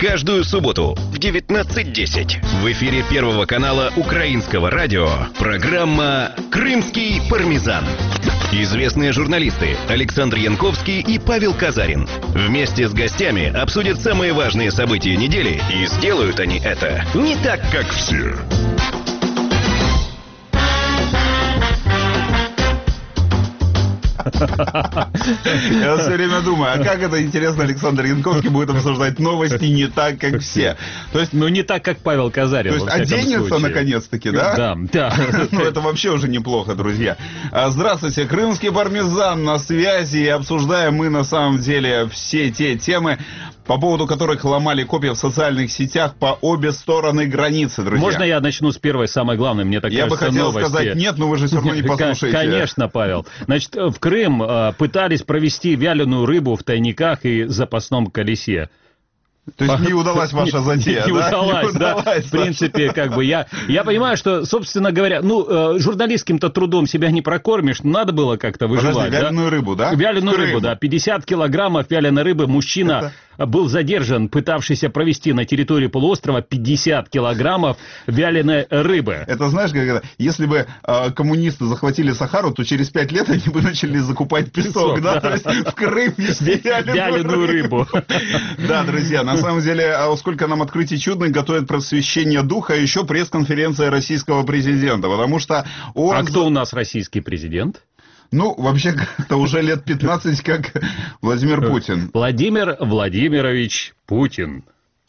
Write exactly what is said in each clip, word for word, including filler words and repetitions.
Каждую субботу в девятнадцать десять в эфире Первого канала Украинского радио программа «Крымский пармезан». Известные журналисты Александр Янковский и Павел Казарин вместе с гостями обсудят самые важные события недели, и сделают они это не так, как все. Я все время думаю, а как это, интересно, Александр Янковский будет обсуждать новости не так, как все? То есть, ну, не так, как Павел Казарин. То есть, оденется наконец-таки, да? Да, да. Ну, это вообще уже неплохо, друзья. Здравствуйте, Крымский пармезан на связи. И обсуждаем мы, на самом деле, все те темы, по поводу которых ломали копья в социальных сетях по обе стороны границы, друзья. Можно я начну с первой, самой главной, мне так я кажется, бы хотел новости. сказать нет, но вы же все равно не послушаете. Конечно, Павел. Значит, в Крым пытались провести вяленую рыбу в тайниках и запасном колесе. То есть не удалась ваша затея, не, не да? Удалась, не да, удалась, в принципе, как бы, я, я понимаю, что, собственно говоря, ну, журналистским-то трудом себя не прокормишь, надо было как-то выживать. Подожди, вяленую да? рыбу, да? Вяленую рыбу, да, пятьдесят килограммов вяленой рыбы мужчина... Это... был задержан, пытавшийся провести на территории полуострова пятьдесят килограммов вяленой рыбы. Это знаешь, как это, если бы э, коммунисты захватили Сахару, то через пять лет они бы начали закупать песок, песок да? да? То есть в Крым везде вяленую рыбу. Да, друзья, на самом деле, сколько нам открытий чудных готовит просвещение духа, еще пресс-конференция российского президента, потому что он... А кто у нас российский президент? Ну, вообще, как-то уже лет пятнадцать, как Владимир Путин. Владимир Владимирович Путин.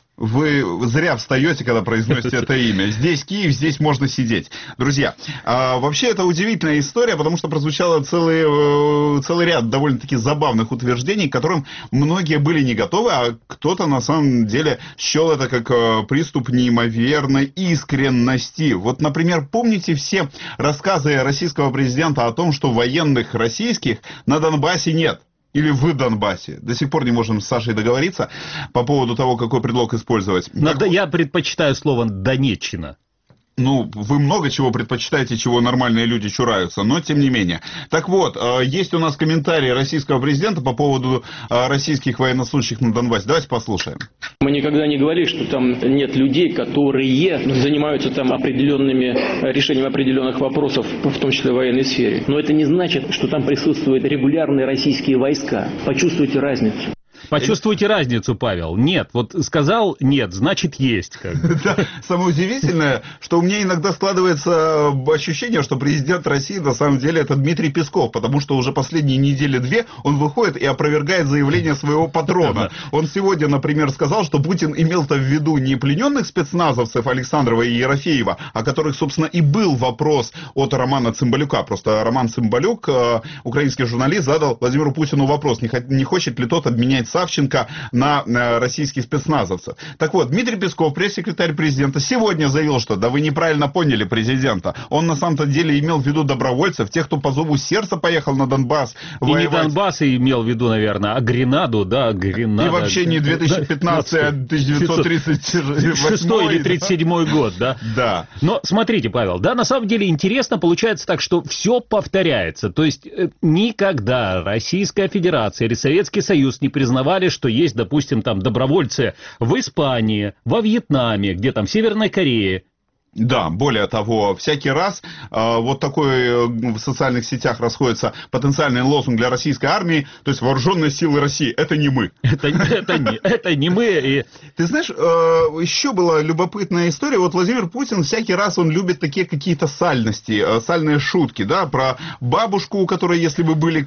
Вы зря встаете, когда произносите это имя. Здесь Киев, здесь можно сидеть. Друзья, а, вообще это удивительная история, потому что прозвучало целый, целый ряд довольно-таки забавных утверждений, к которым многие были не готовы, а кто-то на самом деле счел это как приступ неимоверной искренности. Вот, например, помните все рассказы российского президента о том, что военных российских на Донбассе нет? Или в Донбассе. До сих пор не можем с Сашей договориться по поводу того, какой предлог использовать. Надо, как... Я предпочитаю слово «Донеччина». Ну, вы много чего предпочитаете, чего нормальные люди чураются, но тем не менее. Так вот, есть у нас комментарии российского президента по поводу российских военнослужащих на Донбассе. Давайте послушаем. Мы никогда не говорили, что там нет людей, которые занимаются там определенными решением определенных вопросов, в том числе в военной сфере. Но это не значит, что там присутствуют регулярные российские войска. Почувствуйте разницу. Почувствуйте разницу, Павел. Нет, вот сказал нет, значит есть. Как бы. Да, самое удивительное, что у меня иногда складывается ощущение, что президент России на самом деле это Дмитрий Песков, потому что уже последние недели-две он выходит и опровергает заявление своего патрона. Он сегодня, например, сказал, что Путин имел-то в виду не плененных спецназовцев Александрова и Ерофеева, о которых, собственно, и был вопрос от Романа Цымбалюка. Просто Роман Цымбалюк, украинский журналист, задал Владимиру Путину вопрос, не хочет ли тот обменять Савченко на, на российских спецназовцев. Так вот, Дмитрий Песков, пресс-секретарь президента, сегодня заявил, что да вы неправильно поняли президента. Он на самом-то деле имел в виду добровольцев, тех, кто по зову сердца поехал на Донбасс и воевать. Не Донбасс имел в виду, наверное, а Гренаду, да, Гренада. И вообще не две тысячи пятнадцатый, а тысяча девятьсот тридцать восьмой или тридцать седьмой год, да? Да. Но смотрите, Павел, да, на самом деле интересно получается так, что все повторяется. То есть никогда Российская Федерация или Советский Союз не признавали, что есть, допустим, там добровольцы в Испании, во Вьетнаме, где там, в Северной Корее. Да, более того, всякий раз э, вот такой в социальных сетях расходится потенциальный лозунг для российской армии, то есть вооруженные силы России, это не мы. Это, это, не, это не мы. И... Ты знаешь, э, еще была любопытная история, вот Владимир Путин всякий раз он любит такие какие-то сальности, э, сальные шутки, да, про бабушку, у которой, если бы были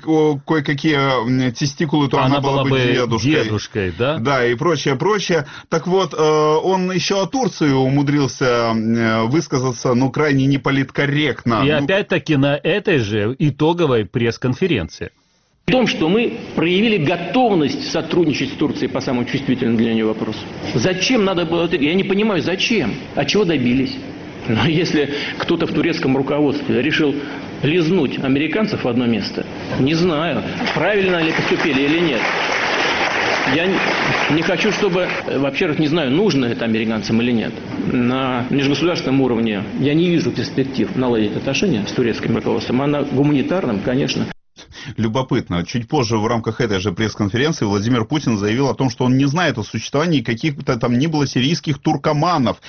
кое-какие тестикулы, то она, она была, была бы дедушкой. дедушкой, да? Да, и прочее, прочее. Так вот, э, он еще о Турции умудрился... высказаться, ну, крайне неполиткорректно. И ну... опять-таки на этой же итоговой пресс-конференции. В том, что мы проявили готовность сотрудничать с Турцией по самому чувствительному для нее вопросу. Зачем надо было это? Я не понимаю, зачем? А чего добились? Но если кто-то в турецком руководстве решил лизнуть американцев в одно место, не знаю, правильно ли поступили или нет. Я не хочу, чтобы, во-первых, не знаю, нужно это американцам или нет. На межгосударственном уровне я не вижу перспектив наладить отношения с турецким руководством, а на гуманитарном, конечно. любопытно. Чуть позже в рамках этой же пресс-конференции Владимир Путин заявил о том, что он не знает о существовании каких-то там ни было сирийских туркоманов,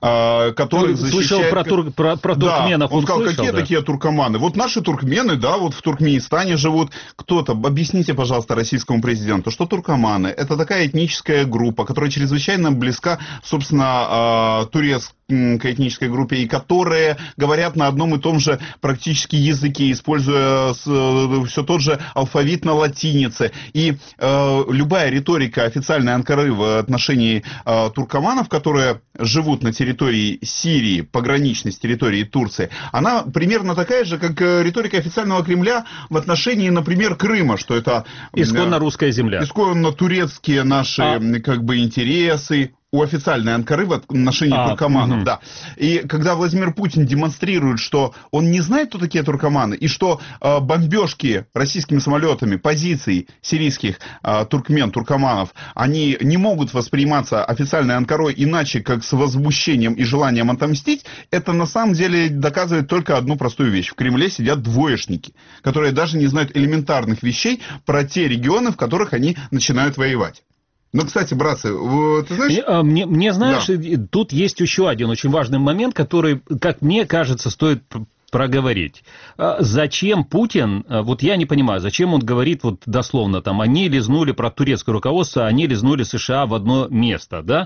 которых Слышал защищает... про, тур... про, про туркменов. Да, он, он сказал, слышал, какие да? такие туркоманы? Вот наши туркмены, да, вот в Туркменистане живут. Кто-то, объясните, пожалуйста, российскому президенту, что туркоманы? Это такая этническая группа, которая чрезвычайно близка, собственно, турецкой этнической группе, и которые говорят на одном и том же практически языке, используя все тот же алфавит на латинице. И э, любая риторика официальной Анкары в отношении э, туркоманов, которые живут на территории Сирии, пограничной с территорией Турции, она примерно такая же, как риторика официального Кремля в отношении, например, Крыма, что это... Исконно русская земля. Исконно турецкие наши а... как бы интересы. У официальной Анкары в отношении а, туркоманов, угу. да. И когда Владимир Путин демонстрирует, что он не знает, кто такие туркоманы, и что э, бомбежки российскими самолетами позиций сирийских э, туркмен, туркоманов, они не могут восприниматься официальной Анкарой иначе, как с возмущением и желанием отомстить, это на самом деле доказывает только одну простую вещь. В Кремле сидят двоечники, которые даже не знают элементарных вещей про те регионы, в которых они начинают воевать. Ну, кстати, братцы, ты знаешь... Мне, мне знаешь, да. Тут есть еще один очень важный момент, который, как мне кажется, стоит проговорить. Зачем Путин, вот я не понимаю, зачем он говорит вот дословно, там, они лизнули про турецкое руководство, они лизнули США в одно место, да?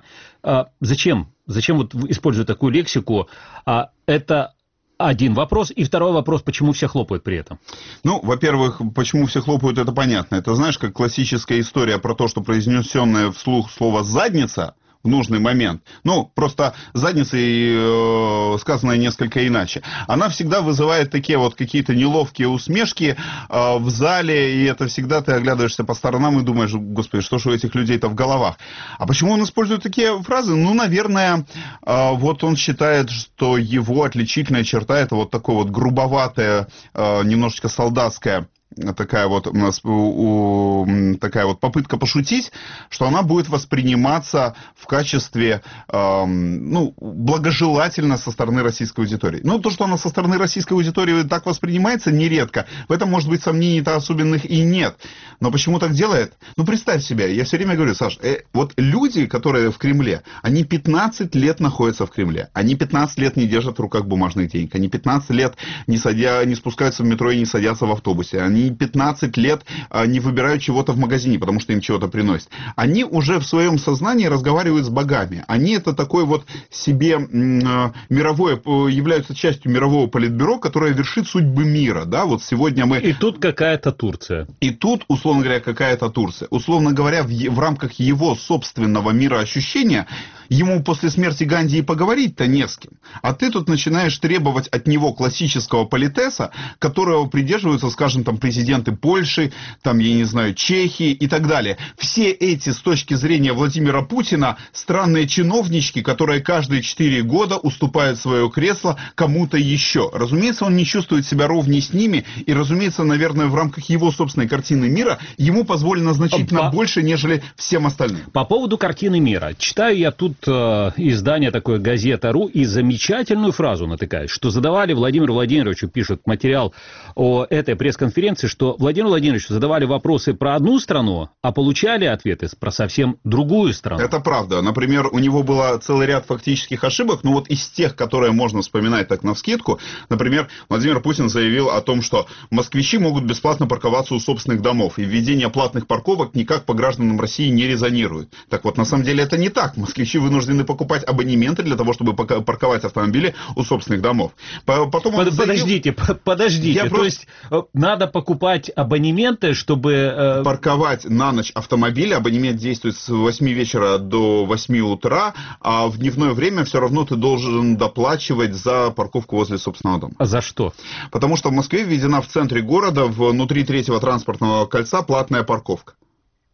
Зачем? Зачем вот используют такую лексику? Это... Один вопрос. И второй вопрос, почему все хлопают при этом? Ну, во-первых, почему все хлопают, это понятно. Это, знаешь, как классическая история про то, что произнесенное вслух слово «задница» в нужный момент. Ну, просто задницей э, сказанное несколько иначе. Она всегда вызывает такие вот какие-то неловкие усмешки э, в зале, и это всегда ты оглядываешься по сторонам и думаешь, господи, что же у этих людей-то в головах. А почему он использует такие фразы? Ну, наверное, э, вот он считает, что его отличительная черта это вот такое вот грубоватое, э, немножечко солдатское, такая вот, у нас, у, у, такая вот попытка пошутить, что она будет восприниматься в качестве э, ну, благожелательно со стороны российской аудитории. Ну, то, что она со стороны российской аудитории так воспринимается, нередко. В этом, может быть, сомнений-то особенных и нет. Но почему так делает? Ну, представь себе, я все время говорю, Саш, э, вот люди, которые в Кремле, они пятнадцать лет находятся в Кремле. Они пятнадцать лет не держат в руках бумажных денег. Они пятнадцать лет не, садя, не спускаются в метро и не садятся в автобусе. Они пятнадцать лет не выбирают чего-то в магазине, потому что им чего-то приносят. Они уже в своем сознании разговаривают с богами. Они это такой вот себе мировое, являются частью мирового политбюро, которое вершит судьбы мира. Да? Вот сегодня мы... И тут какая-то Турция. И тут, условно говоря, какая-то Турция. Условно говоря, в, в рамках его собственного мироощущения ему после смерти Ганди и поговорить-то не с кем. А ты тут начинаешь требовать от него классического политеса, которого придерживаются, скажем, там, президенты Польши, там, я не знаю, Чехии и так далее. Все эти, с точки зрения Владимира Путина, странные чиновнички, которые каждые четыре года уступают свое кресло кому-то еще. Разумеется, он не чувствует себя ровней с ними, и, разумеется, наверное, в рамках его собственной картины мира ему позволено значительно По... больше, нежели всем остальным. По поводу картины мира. Читаю я тут э, издание такое «Газета.ру» и замечательную фразу натыкаюсь, что задавали Владимиру Владимировичу, пишут материал о этой пресс-конференции, что Владимиру Владимировичу задавали вопросы про одну страну, а получали ответы про совсем другую страну. Это правда. Например, у него был целый ряд фактических ошибок, но вот из тех, которые можно вспоминать так навскидку, например, Владимир Путин заявил о том, что москвичи могут бесплатно парковаться у собственных домов, и введение платных парковок никак по гражданам России не резонирует. Так вот, на самом деле это не так. Москвичи вынуждены покупать абонементы для того, чтобы парковать автомобили у собственных домов. Потом он подождите, заявил... подождите. Я То просто... есть надо покупать абонементы, чтобы... Э... Парковать на ночь автомобили. Абонемент действует с восьми вечера до восьми утра, а в дневное время все равно ты должен доплачивать за парковку возле собственного дома. А за что? Потому что в Москве введена в центре города, внутри третьего транспортного кольца, платная парковка.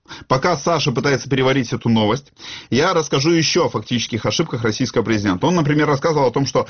Пока Саша пытается переварить эту новость, я расскажу еще о фактических ошибках российского президента. Он, например, рассказывал о том, что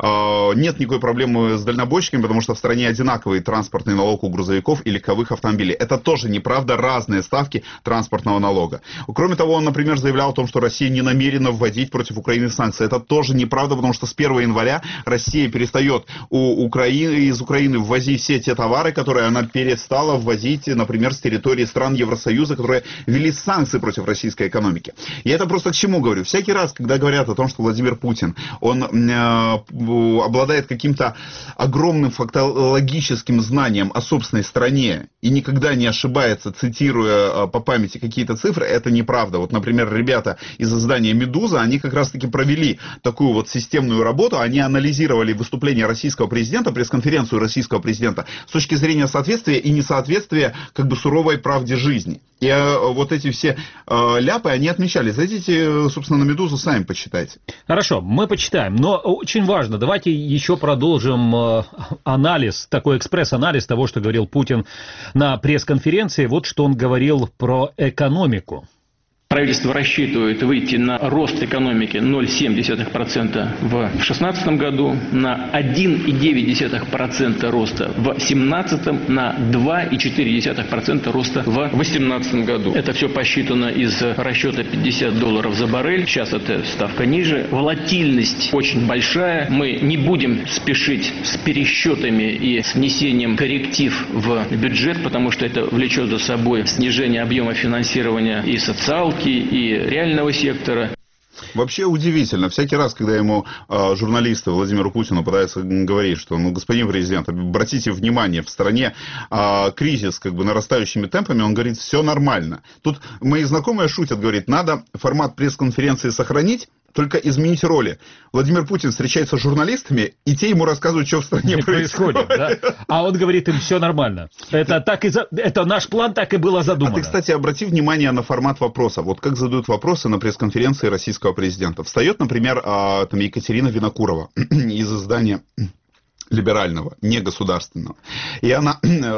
э, нет никакой проблемы с дальнобойщиками, потому что в стране одинаковый транспортный налог у грузовиков и легковых автомобилей. Это тоже неправда, разные ставки транспортного налога. Кроме того, он, например, заявлял о том, что Россия не намерена вводить против Украины санкции. Это тоже неправда, потому что с первого января Россия перестает у Украины, из Украины ввозить все те товары, которые она перестала ввозить, например, с территории стран Евросоюза, которые ввели санкции против российской экономики. И это просто к чему говорю? Всякий раз, когда говорят о том, что Владимир Путин, он э, обладает каким-то огромным фактологическим знанием о собственной стране и никогда не ошибается, цитируя э, по памяти какие-то цифры, это неправда. Вот, например, ребята из издания «Медуза», они как раз-таки провели такую вот системную работу, они анализировали выступление российского президента, пресс-конференцию российского президента с точки зрения соответствия и несоответствия как бы суровой правде жизни. И э, вот эти все э, ляпы, они отмечали. Зайдите, собственно, на «Медузу», сами почитайте. Хорошо, мы почитаем. Но очень важно, давайте еще продолжим э, анализ, такой экспресс-анализ того, что говорил Путин на пресс-конференции. Вот что он говорил про экономику. Правительство рассчитывает выйти на рост экономики ноль целых семь десятых процента в две тысячи шестнадцатом году, на один целых девять десятых процента роста в две тысячи семнадцатом, на два целых четыре десятых процента роста в две тысячи восемнадцатом году. Это все посчитано из расчета пятьдесят долларов за баррель. Сейчас эта ставка ниже. Волатильность очень большая. Мы не будем спешить с пересчетами и с внесением корректив в бюджет, потому что это влечет за собой снижение объема финансирования и социалки, и реального сектора. Вообще удивительно. Всякий раз, когда ему э, журналисты Владимиру Путину пытаются говорить, что, ну, господин президент, обратите внимание, в стране э, кризис как бы нарастающими темпами, он говорит, все нормально. Тут мои знакомые шутят, говорит, надо формат пресс-конференции сохранить, только изменить роли. Владимир Путин встречается с журналистами, и те ему рассказывают, что в стране происходит. происходит да? А он говорит им, все нормально. Это, так и за... Это наш план так и было задумано. А ты, кстати, обрати внимание на формат вопроса. Вот как задают вопросы на пресс-конференции российского президента. Встает, например, там Екатерина Винокурова из издания либерального, не государственного. И она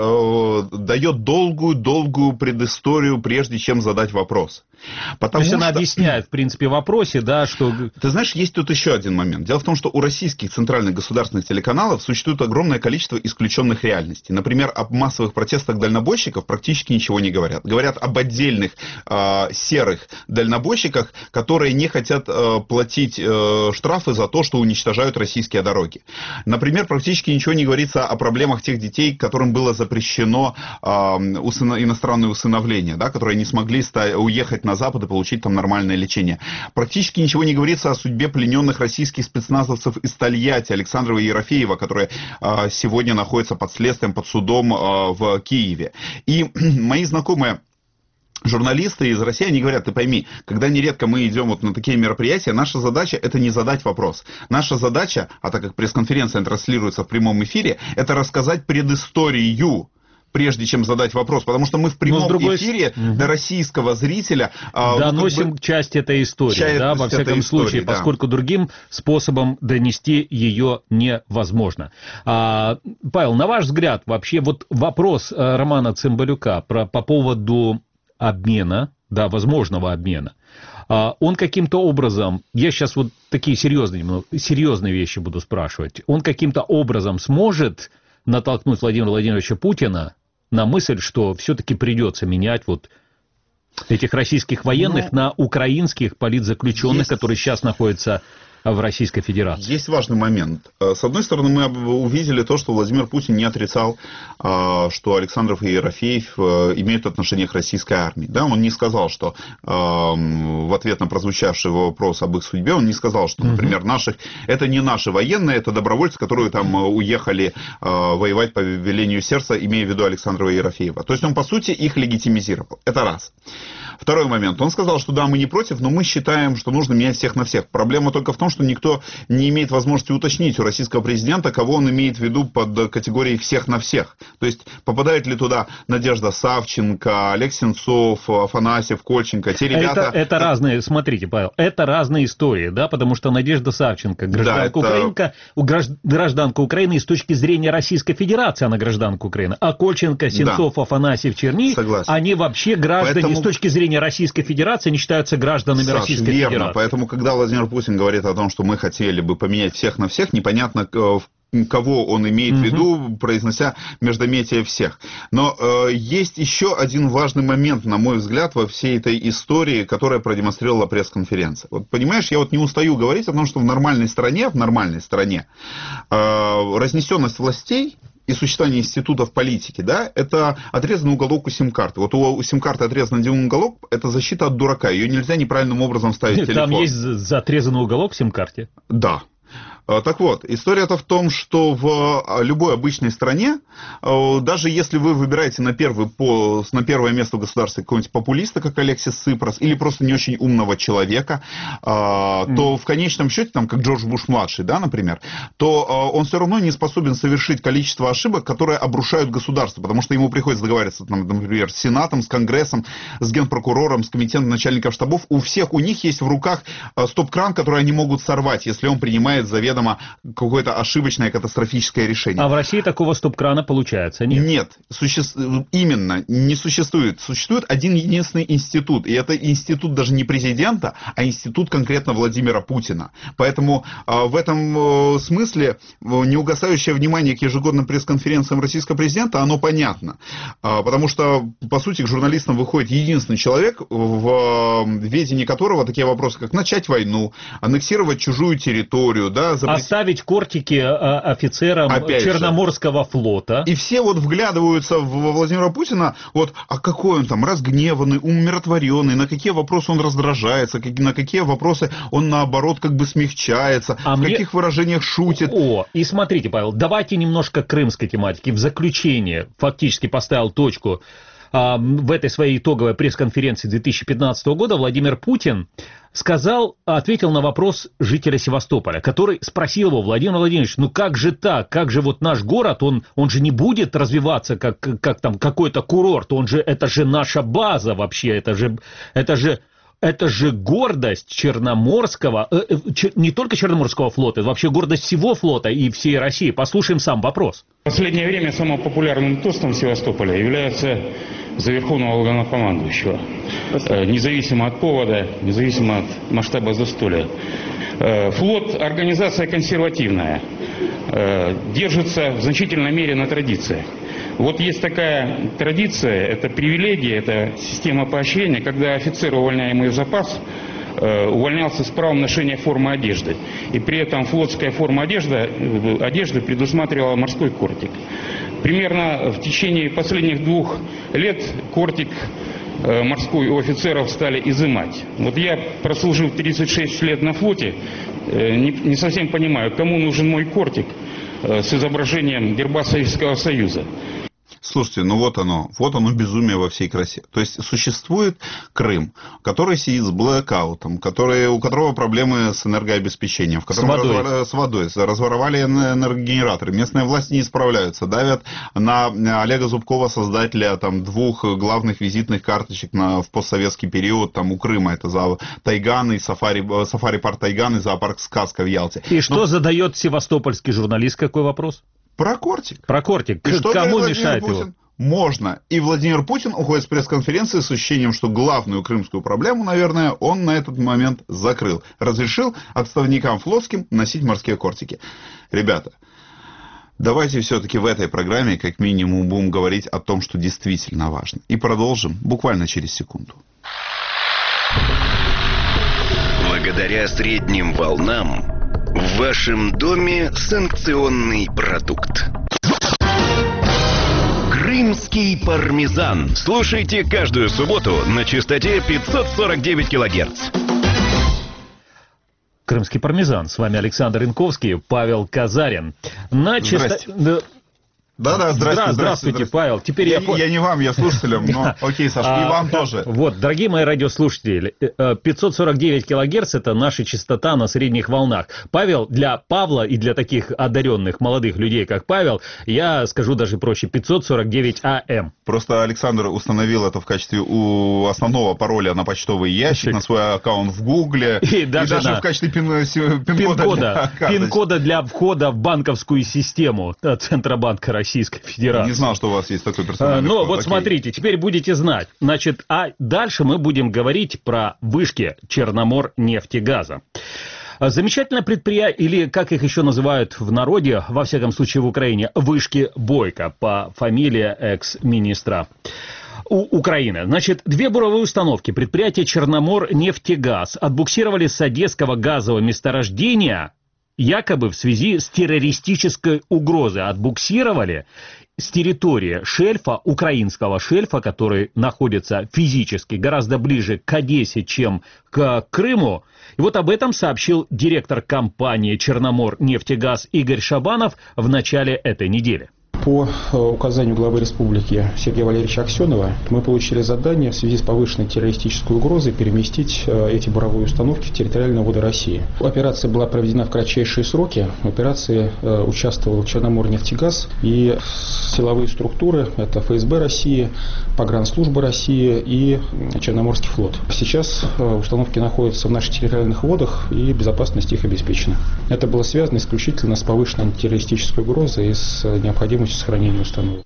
э, дает долгую-долгую предысторию, прежде чем задать вопрос. Потому То есть что... она объясняет, в принципе, в вопросе, да, что... Ты знаешь, есть тут еще один момент. Дело в том, что у российских центральных государственных телеканалов существует огромное количество исключенных реальностей. Например, об массовых протестах дальнобойщиков практически ничего не говорят. Говорят об отдельных э, серых дальнобойщиках, которые не хотят э, платить э, штрафы за то, что уничтожают российские дороги. Например, практически ничего не говорится о проблемах тех детей, которым было запрещено э, усыно... иностранное усыновление, да, которые не смогли ста... уехать на Запад и получить там нормальное лечение. Практически ничего не говорится о судьбе плененных российских спецназовцев из Тольятти, Александрова и Ерофеева, которые э, сегодня находятся под следствием, под судом э, в Киеве. И мои знакомые журналисты из России, они говорят, ты пойми, когда нередко мы идем вот на такие мероприятия, наша задача это не задать вопрос. Наша задача, а так как пресс-конференция транслируется в прямом эфире, это рассказать предысторию, прежде чем задать вопрос, потому что мы в прямом другой... эфире угу. до российского зрителя доносим ну, как бы... часть этой истории, часть да, во всяком случае, истории, поскольку да. другим способом донести ее невозможно. А, Павел, на ваш взгляд, вообще вот вопрос Романа Цымбалюка про, по поводу обмена, да, возможного обмена, а, он каким-то образом, я сейчас вот такие серьезные, серьезные вещи буду спрашивать, он каким-то образом сможет натолкнуть Владимира Владимировича Путина на мысль, что все-таки придется менять вот этих российских военных ну, на украинских политзаключенных, есть... которые сейчас находятся в Российской Федерации. Есть важный момент. С одной стороны, мы увидели то, что Владимир Путин не отрицал, что Александров и Ерофеев имеют отношение к российской армии. Да, он не сказал, что в ответ на прозвучавший вопрос об их судьбе, он не сказал, что, например, наших, это не наши военные, это добровольцы, которые там уехали воевать по велению сердца, имея в виду Александрова и Ерофеева. То есть он, по сути, их легитимизировал. Это раз. Второй момент. Он сказал, что да, мы не против, но мы считаем, что нужно менять всех на всех. Проблема только в том, что что никто не имеет возможности уточнить у российского президента, кого он имеет в виду под категорией «всех на всех». То есть попадает ли туда Надежда Савченко, Олег Сенцов, Афанасьев, Кольченко, те ребята... Это, это разные, смотрите, Павел, это разные истории, да, потому что Надежда Савченко, гражданка, да, это... Украинка, гражданка Украины, и с точки зрения Российской Федерации она гражданка Украины, а Кольченко, Сенцов, да. Афанасьев, Черни, согласен. Они вообще граждане, поэтому... с точки зрения Российской Федерации, они считаются гражданами Саш, Российской верно. Федерации. Поэтому, когда Владимир Путин говорит о том, что мы хотели бы поменять всех на всех, непонятно, кого он имеет в виду, произнося междометие всех. Но э, есть еще один важный момент, на мой взгляд, во всей этой истории, которая продемонстрировала пресс-конференция. Вот понимаешь, я вот не устаю говорить о том, что в нормальной стране, в нормальной стране э, разнесенность властей и существование институтов политики, да, это отрезанный уголок у сим-карты. Вот у сим-карты отрезан один уголок, это защита от дурака. Ее нельзя неправильным образом вставить в телефон. Там есть отрезанный уголок в сим-карте? Да. Так вот, история-то в том, что в любой обычной стране, даже если вы выбираете на, первый пост, на первое место в государстве какого-нибудь популиста, как Алексис Ципрас, или просто не очень умного человека, mm. то в конечном счете, там, как Джордж Буш-младший, да, например, то он все равно не способен совершить количество ошибок, которые обрушают государство, потому что ему приходится договариваться, там, например, с Сенатом, с Конгрессом, с Генпрокурором, с Комитетом начальников штабов. У всех у них есть в руках стоп-кран, который они могут сорвать, если он принимает заведомо какое-то ошибочное катастрофическое решение. А в России такого стоп-крана получается нет? Нет, суще... именно не существует. Существует один единственный институт, и это институт даже не президента, а институт конкретно Владимира Путина. Поэтому э, в этом э, смысле э, неугасающее внимание к ежегодным пресс-конференциям российского президента, оно понятно. Э, потому что, по сути, к журналистам выходит единственный человек, в э, ведении которого такие вопросы, как начать войну, аннексировать чужую территорию, да, оставить кортики офицерам Опять Черноморского же. флота. И все вот вглядываются в Владимира Путина, вот, а какой он там разгневанный, умиротворенный, на какие вопросы он раздражается, на какие вопросы он наоборот как бы смягчается, а в мне... каких выражениях шутит. О, и смотрите, Павел, давайте немножко крымской тематики. В заключение фактически поставил точку. В этой своей итоговой пресс-конференции две тысячи пятнадцатого года Владимир Путин сказал, ответил на вопрос жителя Севастополя, который спросил его: Владимир Владимирович, ну как же так, как же вот наш город, он, он же не будет развиваться как, как там какой-то курорт, он же, это же наша база вообще, это же, это же, это же гордость Черноморского, э, э, чер, не только Черноморского флота, это вообще гордость всего флота и всей России. Послушаем сам вопрос. В последнее время самым популярным тостом Севастополя является за верховного главнокомандующего. Независимо от повода, независимо от масштаба застолья. Флот – организация консервативная, держится в значительной мере на традициях. Вот есть такая традиция, это привилегия, это система поощрения, когда офицер, увольняемый в запас, увольнялся с правом ношения формы одежды. И при этом флотская форма одежды, одежды предусматривала морской кортик. Примерно в течение последних двух лет кортик морской у офицеров стали изымать. Вот я, прослужив тридцать шесть лет на флоте, не, не совсем понимаю, кому нужен мой кортик с изображением герба Советского Союза. Слушайте, ну вот оно, вот оно безумие во всей красе. То есть существует Крым, который сидит с блэкаутом, который, у которого проблемы с энергообеспечением, в котором с водой. Развор, с водой, разворовали энергогенераторы, местные власти не справляются, давят на Олега Зубкова, создателя там, двух главных визитных карточек на, в постсоветский период там, у Крыма. Это за Тайган и сафари, сафари-парк Тайган и зоопарк «Сказка» в Ялте. И что Но... задает севастопольский журналист, какой вопрос? Про кортик. Про кортик. И что кому мешает Путин? Его? Можно. И Владимир Путин уходит с пресс-конференции с ощущением, что главную крымскую проблему, наверное, он на этот момент закрыл. Разрешил отставникам флотским носить морские кортики. Ребята, давайте все-таки в этой программе как минимум будем говорить о том, что действительно важно. И продолжим буквально через секунду. Благодаря средним волнам в вашем доме санкционный продукт. Крымский пармезан. Слушайте каждую субботу на частоте пятьсот сорок девять килогерц. Крымский пармезан. С вами Александр Янковский, Павел Казарин. На частоте... Да, да, здравствуйте, Здра- здравствуйте, здравствуйте, Павел. Теперь я, я... я не вам, я слушателям, но окей, Саша, и вам тоже. Вот, дорогие мои радиослушатели, пятьсот сорок девять килогерц – это наша частота на средних волнах. Павел, для Павла и для таких одаренных молодых людей, как Павел, я скажу даже проще, пятьсот сорок девять эй эм. Просто Александр установил это в качестве у основного пароля на почтовый ящик, на свой аккаунт в Гугле, и, и даже, даже на... в качестве пин- пин-кода, пин-кода, для... пин-кода для входа в банковскую систему Центробанка Российской Федерации. Не знал, что у вас есть такой персональный Ну, код. вот Окей. смотрите, теперь будете знать. Значит, а дальше мы будем говорить про вышки Черноморнефтегаза. Замечательное предприятие, или как их еще называют в народе, во всяком случае в Украине, вышки Бойко, по фамилии экс-министра У Украины. Значит, две буровые установки предприятия Черноморнефтегаз отбуксировали с Одесского газового месторождения якобы в связи с террористической угрозой. Отбуксировали с территории шельфа, украинского шельфа, который находится физически гораздо ближе к Одессе, чем к Крыму. И вот об этом сообщил директор компании «Черноморнефтегаз» Игорь Шабанов в начале этой недели. По указанию главы республики Сергея Валерьевича Аксенова мы получили задание в связи с повышенной террористической угрозой переместить эти буровые установки в территориальные воды России. Операция была проведена в кратчайшие сроки. В операции участвовал Черноморнефтегаз и силовые структуры, это эф эс бэ России, Погранслужба России и Черноморский флот. Сейчас установки находятся в наших территориальных водах и безопасность их обеспечена. Это было связано исключительно с повышенной террористической угрозой и с необходимостью сохранения установок.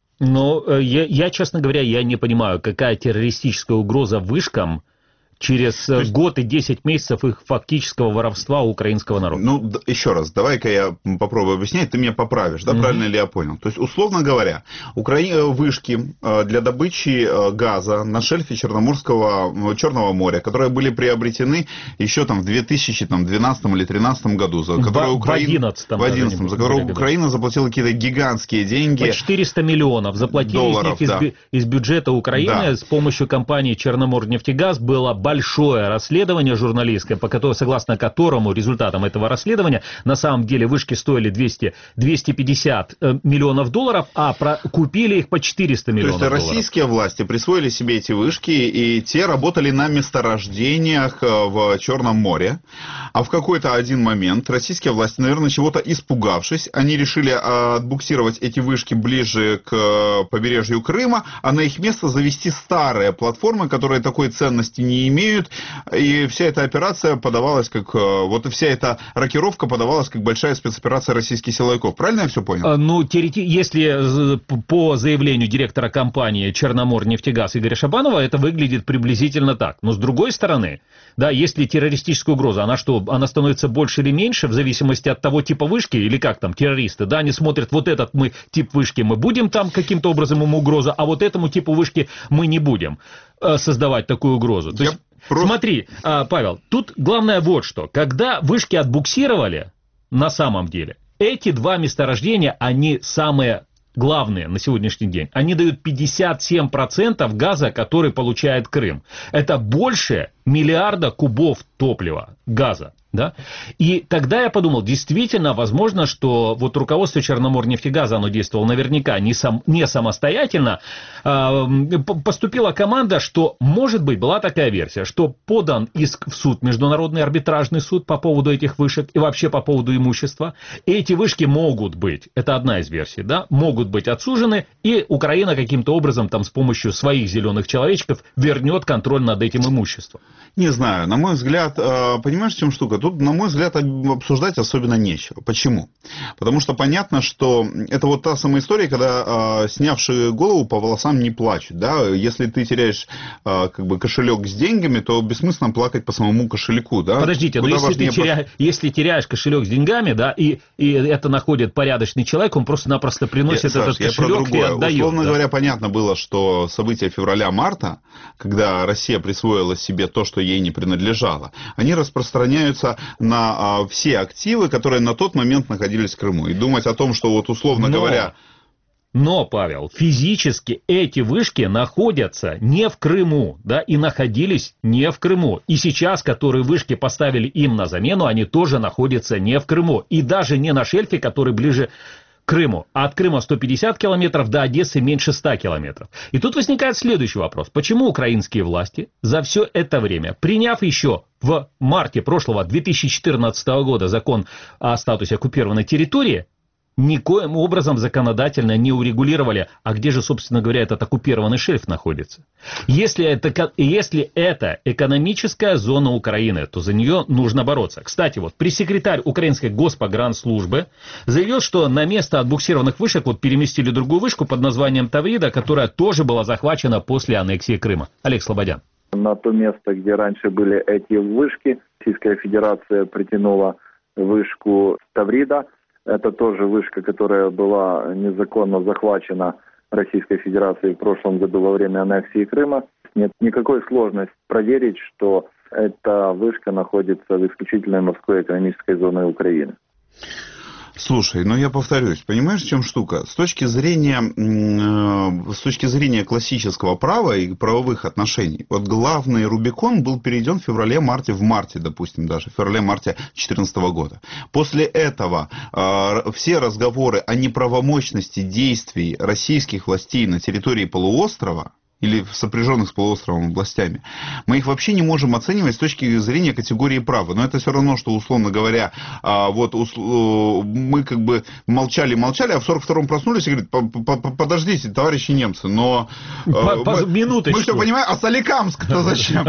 Но я, я, честно говоря, я не понимаю, какая террористическая угроза вышкам через есть... год и десять месяцев их фактического воровства у украинского народа. Ну, еще раз, давай-ка я попробую объяснять, ты меня поправишь, да, mm-hmm. правильно ли я понял? То есть, условно говоря, Укра... вышки для добычи газа на шельфе Черноморского, Черного моря, которые были приобретены еще там в две тысячи двенадцатом или две тысячи тринадцатом году, за которые в Украина... одиннадцатом, в одиннадцатом, за которые Украина заплатила какие-то гигантские деньги. По четыреста миллионов заплатили долларов, из, да. из, из бюджета Украины, да. С помощью компании Черноморнефтегаз было большое расследование журналистское, по которому, согласно которому результатам этого расследования на самом деле вышки стоили двести - двести пятьдесят миллионов долларов, а про, купили их по четыреста миллионов долларов. То есть российские власти присвоили себе эти вышки, и те работали на месторождениях в Черном море. А в какой-то один момент российские власти, наверное, чего-то испугавшись, они решили отбуксировать эти вышки ближе к побережью Крыма, а на их место завести старые платформы, которые такой ценности не имеют. И вся эта операция подавалась как... Вот вся эта рокировка подавалась как большая спецоперация российских силовиков. Правильно я все понял? Ну, если по заявлению директора компании Черноморнефтегаз Игоря Шабанова, это выглядит приблизительно так. Но с другой стороны, да, если террористическая угроза, она что, она становится больше или меньше в зависимости от того типа вышки, или как там, террористы, да, они смотрят, вот этот мы тип вышки, мы будем там каким-то образом ему угроза, а вот этому типу вышки мы не будем э, создавать такую угрозу. То есть, просто... смотри, э, Павел, тут главное вот что, когда вышки отбуксировали, на самом деле, эти два месторождения, они самые главные на сегодняшний день. Они дают пятьдесят семь процентов газа, который получает Крым. Это больше миллиарда кубов топлива, газа. Да? И тогда я подумал, действительно, возможно, что вот руководство Черноморнефтегаза, оно действовало наверняка не, сам, не самостоятельно. Э, поступила команда, что, может быть, была такая версия, что подан иск в суд, Международный арбитражный суд по поводу этих вышек и вообще по поводу имущества. И эти вышки могут быть, это одна из версий, да, могут быть отсужены, и Украина каким-то образом там с помощью своих зеленых человечков вернет контроль над этим имуществом. Не знаю, на мой взгляд, понимаешь, в чем штука? Тут, на мой взгляд, обсуждать особенно нечего. Почему? Потому что понятно, что это вот та самая история, когда снявшие голову по волосам не плачут. Да? Если ты теряешь как бы кошелек с деньгами, то бессмысленно плакать по самому кошельку. Да? Подождите, но если ты теря... если теряешь кошелек с деньгами, да, и, и это находит порядочный человек, он просто-напросто приносит я, этот Саш, кошелек и отдает. Условно да? говоря, понятно было, что события февраля-марта, когда Россия присвоила себе то, что ей не принадлежало, они распространяются на а, все активы, которые на тот момент находились в Крыму. И думать о том, что вот условно но, говоря... Но, Павел, физически эти вышки находятся не в Крыму, да, и находились не в Крыму. И сейчас, которые вышки поставили им на замену, они тоже находятся не в Крыму. И даже не на шельфе, который ближе Крыму, а от Крыма сто пятьдесят километров, до Одессы меньше ста километров. И тут возникает следующий вопрос. Почему украинские власти за все это время, приняв еще в марте прошлого две тысячи четырнадцатого года закон о статусе оккупированной территории, никоим образом законодательно не урегулировали, а где же, собственно говоря, этот оккупированный шельф находится? Если это, если это экономическая зона Украины, то за нее нужно бороться. Кстати, вот пресс-секретарь украинской госпогранслужбы заявил, что на место отбуксированных вышек вот переместили другую вышку под названием Таврида, которая тоже была захвачена после аннексии Крыма. Олег Слободян. На то место, где раньше были эти вышки, Российская Федерация притянула вышку Таврида. Это тоже вышка, которая была незаконно захвачена Российской Федерацией в прошлом году во время аннексии Крыма. Нет никакой сложности проверить, что эта вышка находится в исключительной морской экономической зоне Украины. Слушай, ну я повторюсь, понимаешь, в чем штука? С точки зрения, э, с точки зрения классического права и правовых отношений, вот главный Рубикон был перейден в феврале-марте, в марте, допустим, даже, в феврале-марте две тысячи четырнадцатого года. После этого э, все разговоры о неправомощности действий российских властей на территории полуострова, или сопряженных с полуостровом областями, мы их вообще не можем оценивать с точки зрения категории права. Но это все равно, что, условно говоря, вот мы как бы молчали-молчали, а в сорок втором проснулись и говорят, подождите, товарищи немцы, но минуточку. Мы все понимаем, а Соликамск-то зачем?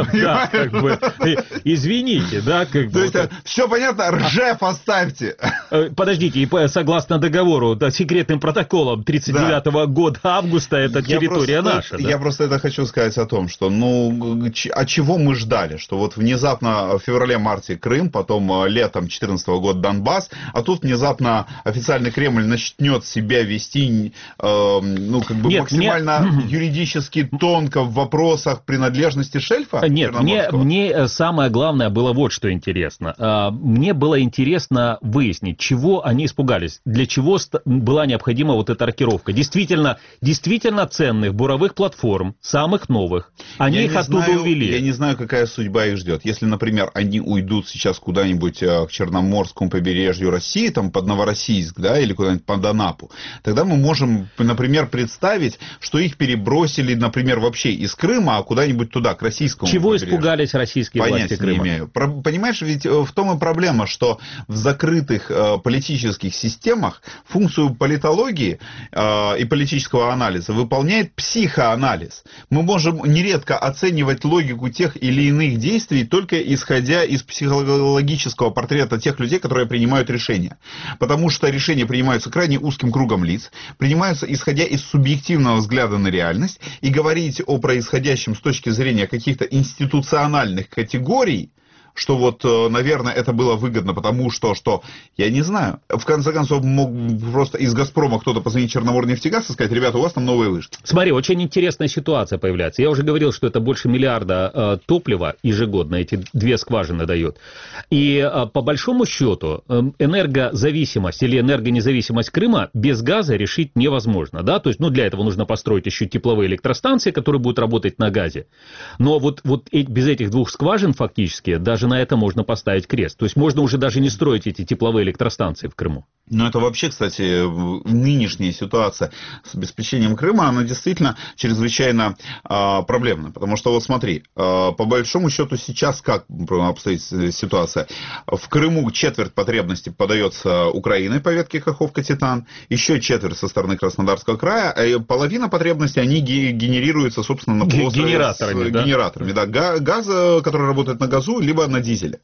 Извините, да? То есть все понятно, Ржев оставьте. Подождите, и согласно договору, секретным протоколом тридцать девятого года августа, эта территория наша. Я просто это хочу сказать о том, что, ну, а чего мы ждали? Что вот внезапно в феврале-марте Крым, потом летом две тысячи четырнадцатого года Донбасс, а тут внезапно официальный Кремль начнет себя вести, э, ну, как бы Нет, максимально мне... юридически тонко в вопросах принадлежности шельфа? Нет, мне, мне самое главное было вот что интересно. Мне было интересно выяснить, чего они испугались, для чего была необходима вот эта рокировка. Действительно, действительно ценных буровых платформ, самых новых. Они я их оттуда знаю, увели. Я не знаю, какая судьба их ждет. Если, например, они уйдут сейчас куда-нибудь к Черноморскому побережью России, там под Новороссийск, да, или куда-нибудь под Анапу, тогда мы можем, например, представить, что их перебросили, например, вообще из Крыма, а куда-нибудь туда, к российскому Чего побережью. испугались российские Понятия власти Крыма? Не имею. Понимаешь, ведь в том и проблема, что в закрытых э, политических системах функцию политологии э, и политического анализа выполняет психоанализ. Мы можем нередко оценивать логику тех или иных действий только исходя из психологического портрета тех людей, которые принимают решения. Потому что решения принимаются крайне узким кругом лиц, принимаются исходя из субъективного взгляда на реальность, и говорить о происходящем с точки зрения каких-то институциональных категорий, что вот, наверное, это было выгодно, потому что, что, я не знаю, в конце концов, мог просто из «Газпрома» кто-то позвонить Черноморнефтегаз и сказать, ребята, у вас там новые вышки. Смотри, очень интересная ситуация появляется. Я уже говорил, что это больше миллиарда э, топлива ежегодно эти две скважины дают. И э, по большому счету э, энергозависимость или энергонезависимость Крыма без газа решить невозможно. Да? То есть, ну, для этого нужно построить еще тепловые электростанции, которые будут работать на газе. Но вот, вот без этих двух скважин фактически даже на это можно поставить крест. То есть можно уже даже не строить эти тепловые электростанции в Крыму. Ну, это вообще, кстати, нынешняя ситуация с обеспечением Крыма, она действительно чрезвычайно э, проблемна. Потому что, вот смотри, э, по большому счету сейчас как обстоит ситуация? В Крыму четверть потребностей подается Украиной по ветке Каховка-Титан, еще четверть со стороны Краснодарского края, а половина потребностей, они генерируются, собственно, на полуострове генераторами, с да? генераторами. Да, газ, который работает на газу, либо на дизеле.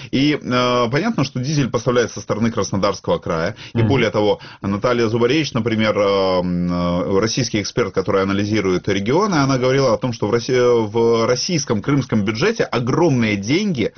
И э, понятно, что дизель поставляется со стороны Краснодарского края. И mm-hmm. более того, Наталья Зубаревич, например, российский эксперт, который анализирует регионы, она говорила о том, что в, России, в российском крымском бюджете огромные деньги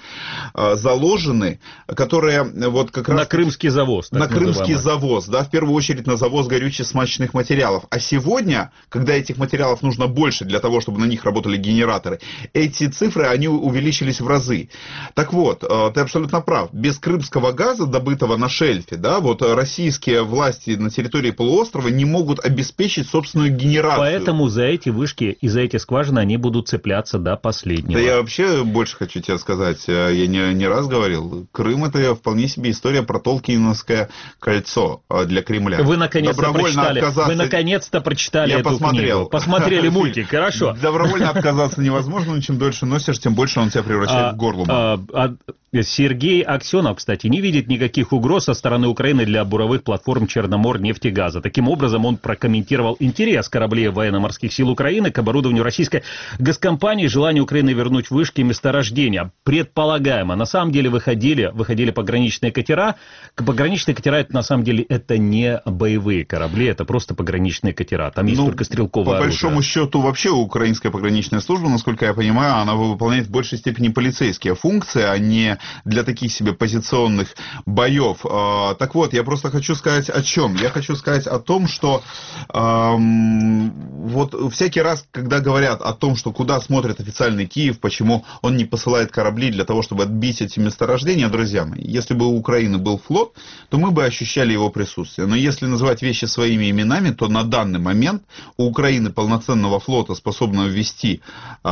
заложены, которые вот как раз... На крымский завоз. На крымский завоз, да, в первую очередь на завоз горюче-смазочных материалов. А сегодня, когда этих материалов нужно больше для того, чтобы на них работали генераторы, эти цифры, они увеличились в разы. Так вот, ты абсолютно прав. Без крымского газа, добытого на шельфе, да, вот вот российские власти на территории полуострова не могут обеспечить собственную генерацию. Поэтому за эти вышки и за эти скважины они будут цепляться до последнего. Да я вообще больше хочу тебе сказать, я не, не раз говорил, Крым — это вполне себе история про Толкиновское кольцо для Кремля. Вы наконец-то прочитали, отказаться... вы наконец-то прочитали я эту посмотрел. книгу. Посмотрели мультик, хорошо. Добровольно отказаться невозможно, но чем дольше носишь, тем больше он тебя превращает в горло. Сергей Аксенов, кстати, не видит никаких угроз со стороны Украины для буровых платформ Черноморнефтегаза. Таким образом, он прокомментировал интерес кораблей военно-морских сил Украины к оборудованию российской госкомпании, желание Украины вернуть вышки месторождения. Предполагаемо, на самом деле выходили, выходили пограничные катера. Пограничные катера, это на самом деле, это не боевые корабли, это просто пограничные катера. Там есть ну, только стрелковое по оружие. По большому счету, вообще украинская пограничная служба, насколько я понимаю, она выполняет в большей степени полицейские функции, а не для таких себе позиционных боев. Так вот, я просто хочу сказать о чем? Я хочу сказать о том, что эм, вот всякий раз, когда говорят о том, что куда смотрит официальный Киев, почему он не посылает корабли для того, чтобы отбить эти месторождения, друзья мои, если бы у Украины был флот, то мы бы ощущали его присутствие. Но если называть вещи своими именами, то на данный момент у Украины полноценного флота, способного вести, э,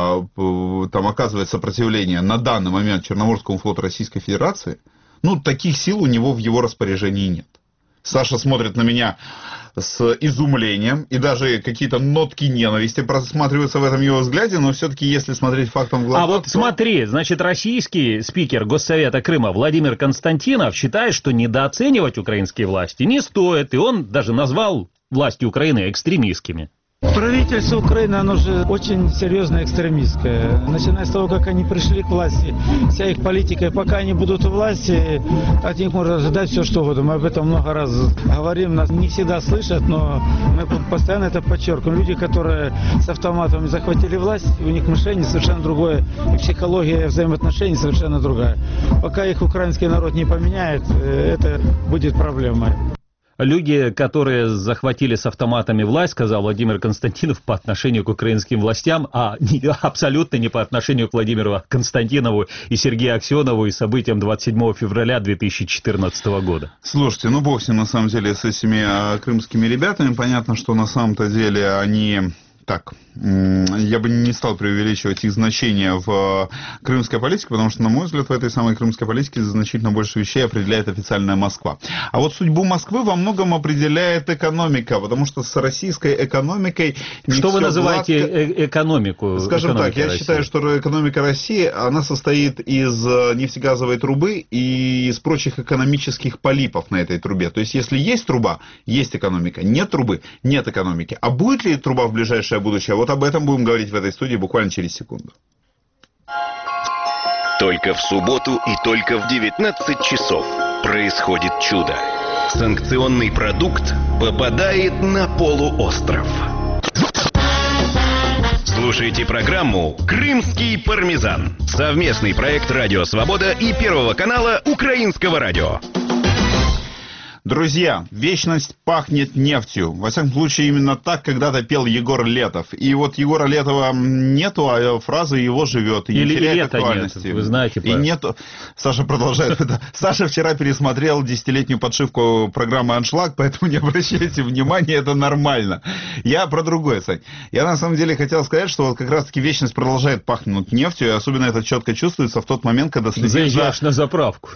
там оказывать сопротивление, на данный момент Черноморскому флоту Российской Федерации, ну, таких сил у него в его распоряжении нет. Саша смотрит на меня с изумлением, и даже какие-то нотки ненависти просматриваются в этом его взгляде, но все-таки, если смотреть фактом в глаза... А вот то... смотри, значит, российский спикер Госсовета Крыма Владимир Константинов считает, что недооценивать украинские власти не стоит, и он даже назвал власти Украины экстремистскими. Правительство Украины, оно же очень серьезно экстремистское. Начиная с того, как они пришли к власти, вся их политика, и пока они будут у власти, от них можно ожидать все, что угодно. Мы об этом много раз говорим, нас не всегда слышат, но мы постоянно это подчеркиваем. Люди, которые с автоматами захватили власть, у них мышление совершенно другое, и психология взаимоотношений совершенно другая. Пока их украинский народ не поменяет, это будет проблемой. Люди, которые захватили с автоматами власть, сказал Владимир Константинов, по отношению к украинским властям, а не, абсолютно не по отношению к Владимиру Константинову и Сергею Аксенову и событиям двадцать седьмого февраля две тысячи четырнадцатого года. Слушайте, ну бог с ним на самом деле с этими а, крымскими ребятами. Понятно, что на самом-то деле они... Так, я бы не стал преувеличивать их значение в крымской политике, потому что, на мой взгляд, в этой самой крымской политике значительно больше вещей определяет официальная Москва. А вот судьбу Москвы во многом определяет экономика, потому что с российской экономикой... Что вы называете гладко... экономику? Скажем так, я России. считаю, что экономика России, она состоит из нефтегазовой трубы и из прочих экономических полипов на этой трубе. То есть, если есть труба, есть экономика. Нет трубы, нет экономики. А будет ли труба в ближайшее будущее? Вот об этом будем говорить в этой студии буквально через секунду. Только в субботу и только в девятнадцать часов происходит чудо. Санкционный продукт попадает на полуостров. Слушайте программу «Крымский пармезан». Совместный проект «Радио Свобода» и Первого канала Украинского радио. Друзья, вечность пахнет нефтью. Во всяком случае, именно так когда-то пел Егор Летов. И вот Егора Летова нету, а фраза его живет. И Или не теряет лета актуальности. Нет, вы знаете. И нету... Саша продолжает это. Саша вчера пересмотрел десятилетнюю подшивку программы «Аншлаг», поэтому не обращайте внимания, это нормально. Я про другое, Сань. Я на самом деле хотел сказать, что вот как раз-таки вечность продолжает пахнуть нефтью, и особенно это четко чувствуется в тот момент, когда следишь Заезжаешь за... на заправку.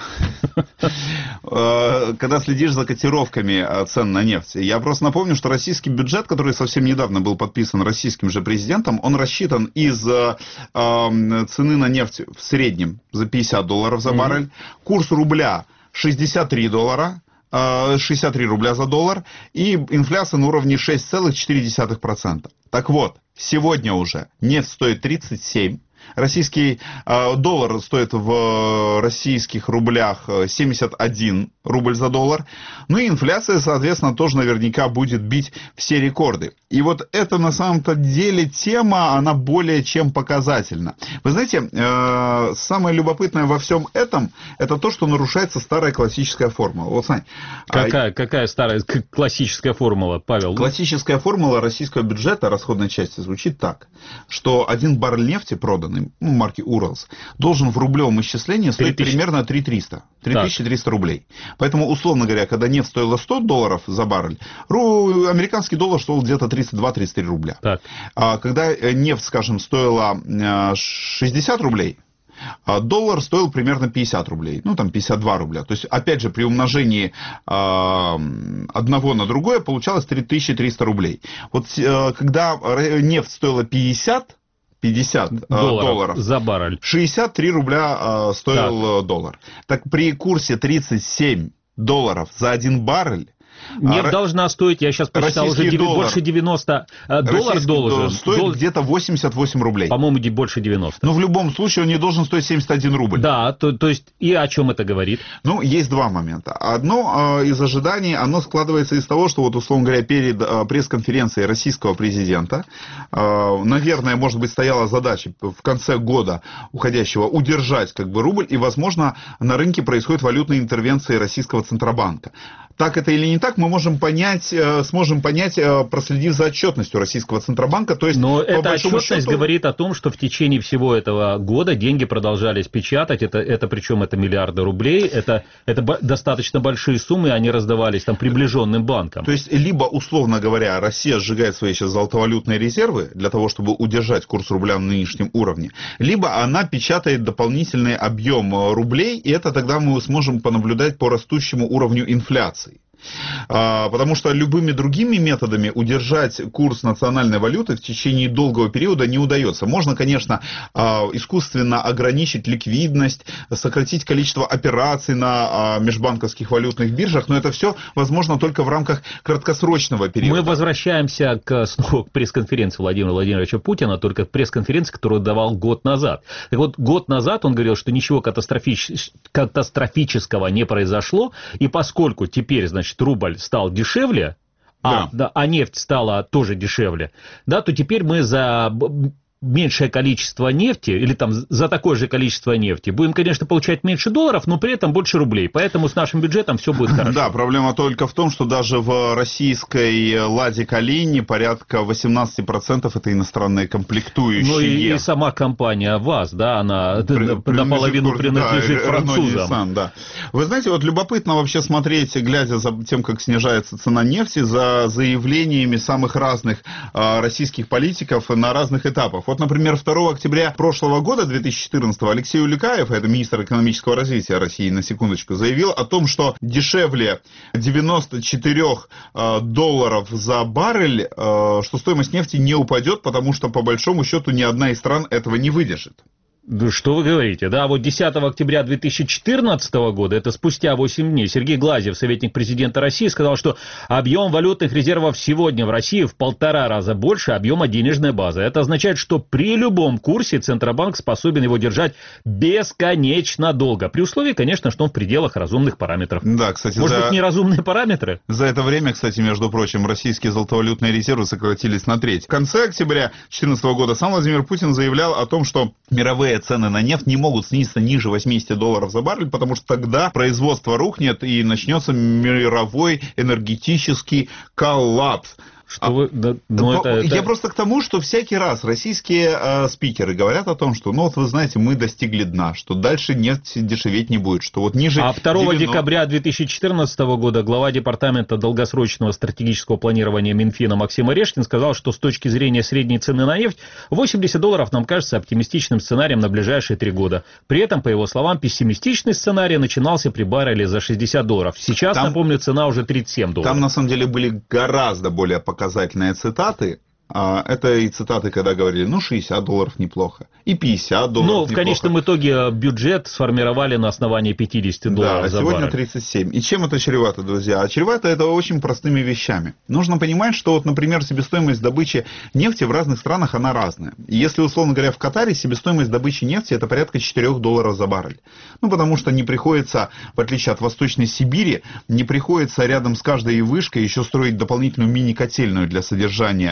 Когда следишь за котировками цен на нефть. Я просто напомню, что российский бюджет, который совсем недавно был подписан российским же президентом, он рассчитан из э, цены на нефть в среднем за пятьдесят долларов за баррель, mm-hmm. курс рубля шестьдесят три доллара, э, шестьдесят три рубля за доллар, и инфляция на уровне шесть целых четыре десятых процента. Так вот, сегодня уже нефть стоит тридцать семь. Российский э, доллар стоит в российских рублях семьдесят один рубль за доллар. Ну и инфляция, соответственно, тоже наверняка будет бить все рекорды. И вот это на самом-то деле тема, она более чем показательна. Вы знаете, э, самое любопытное во всем этом, это то, что нарушается старая классическая формула. Вот, Сань. Какая, а... какая старая классическая формула, Павел? Классическая формула российского бюджета, расходной части, звучит так, что один баррель нефти продан западный, ну, марки Уралс, должен в рублевом исчислении стоить примерно три тысячи триста. три тысячи триста рублей. Поэтому, условно говоря, когда нефть стоила сто долларов за баррель, ру, американский доллар стоил где-то тридцать два - тридцать три рубля. Так. А когда нефть, скажем, стоила шестьдесят рублей, а доллар стоил примерно пятьдесят рублей, ну там пятьдесят два рубля. То есть, опять же, при умножении э, одного на другое получалось три тысячи триста рублей. Вот э, когда нефть стоила пятьдесят, пятьдесят долларов, долларов за баррель, шестьдесят три рубля э, стоил так. доллар. Так при курсе тридцать семь долларов за один баррель, нефть а, должна стоить, я сейчас посчитал, уже доллар, больше девяносто доллар должен. Стоит дол... где-то восемьдесят восемь рублей. По-моему, больше девяносто. Но в любом случае он не должен стоить семьдесят один рубль. Да, то, то есть и о чем это говорит? Ну, есть два момента. Одно э, из ожиданий, оно складывается из того, что вот, условно говоря, перед э, пресс-конференцией российского президента, э, наверное, может быть, стояла задача в конце года уходящего удержать как бы рубль, и, возможно, на рынке происходят валютные интервенции российского Центробанка. Так это или не так, мы можем понять, сможем понять, проследив за отчетностью российского Центробанка. То есть, но эта отчетность счету... говорит о том, что в течение всего этого года деньги продолжались печатать, это, это причем это миллиарды рублей, это, это достаточно большие суммы, они раздавались там приближенным банкам. То есть, либо, условно говоря, Россия сжигает свои сейчас золотовалютные резервы для того, чтобы удержать курс рубля на нынешнем уровне, либо она печатает дополнительный объем рублей, и это тогда мы сможем понаблюдать по растущему уровню инфляции. Потому что любыми другими методами удержать курс национальной валюты в течение долгого периода не удается. Можно, конечно, искусственно ограничить ликвидность, сократить количество операций на межбанковских валютных биржах, но это все возможно только в рамках краткосрочного периода. Мы возвращаемся к, снова к пресс-конференции Владимира Владимировича Путина, только к пресс-конференции, которую давал год назад. Так вот, год назад он говорил, что ничего катастрофич... катастрофического не произошло, и поскольку теперь, значит, рубль стал дешевле, да. А, да, а нефть стала тоже дешевле, да, то теперь мы за меньшее количество нефти, или там за такое же количество нефти, будем, конечно, получать меньше долларов, но при этом больше рублей. Поэтому с нашим бюджетом все будет хорошо. Да, проблема только в том, что даже в российской «Ладе Калине» порядка восемнадцать процентов это иностранные комплектующие. Ну и, и сама компания ВАЗ, да, она При, наполовину принадлежит да, французам. Nissan, да. Вы знаете, вот любопытно вообще смотреть, глядя за тем, как снижается цена нефти, за заявлениями самых разных а, российских политиков на разных этапах. Вот, например, второго октября прошлого года, две тысячи четырнадцатого, Алексей Уликаев, это министр экономического развития России, на секундочку, заявил о том, что дешевле девяноста четырёх долларов за баррель, что стоимость нефти не упадет, потому что, по большому счету, ни одна из стран этого не выдержит. Что вы говорите? Да, вот десятого октября две тысячи четырнадцатого года, это спустя восемь дней, Сергей Глазьев, советник президента России, сказал, что объем валютных резервов сегодня в России в полтора раза больше объема денежной базы. Это означает, что при любом курсе Центробанк способен его держать бесконечно долго. При условии, конечно, что он в пределах разумных параметров. Да, кстати, Может за... быть, неразумные параметры? За это время, кстати, между прочим, российские золотовалютные резервы сократились на треть. В конце октября две тысячи четырнадцатого года сам Владимир Путин заявлял о том, что мировые цены на нефть не могут снизиться ниже восьмидесяти долларов за баррель, потому что тогда производство рухнет и начнется мировой энергетический коллапс. Что вы, да, ну Я это, это... просто к тому, что всякий раз российские э, спикеры говорят о том, что, ну вот вы знаете, мы достигли дна, что дальше нефть дешеветь не будет, что вот ниже... А второго декабря две тысячи четырнадцатого года глава Департамента долгосрочного стратегического планирования Минфина Максим Орешкин сказал, что с точки зрения средней цены на нефть восемьдесят долларов нам кажется оптимистичным сценарием на ближайшие три года. При этом, по его словам, пессимистичный сценарий начинался при барреле за шестьдесят долларов. Сейчас, там, напомню, цена уже тридцать семь долларов. Там на самом деле были гораздо более показательные цитаты. Это и цитаты, когда говорили, ну, шестьдесят долларов неплохо, и пятьдесят долларов Ну, неплохо. в конечном итоге бюджет сформировали на основании пятидесяти долларов да, за сегодня баррель. тридцать семь. И чем это чревато, друзья? А чревато это очень простыми вещами. Нужно понимать, что, вот, например, себестоимость добычи нефти в разных странах, она разная. И если, условно говоря, в Катаре себестоимость добычи нефти это порядка четырёх долларов за баррель. Ну, потому что не приходится, в отличие от Восточной Сибири, не приходится рядом с каждой вышкой еще строить дополнительную мини-котельную для содержания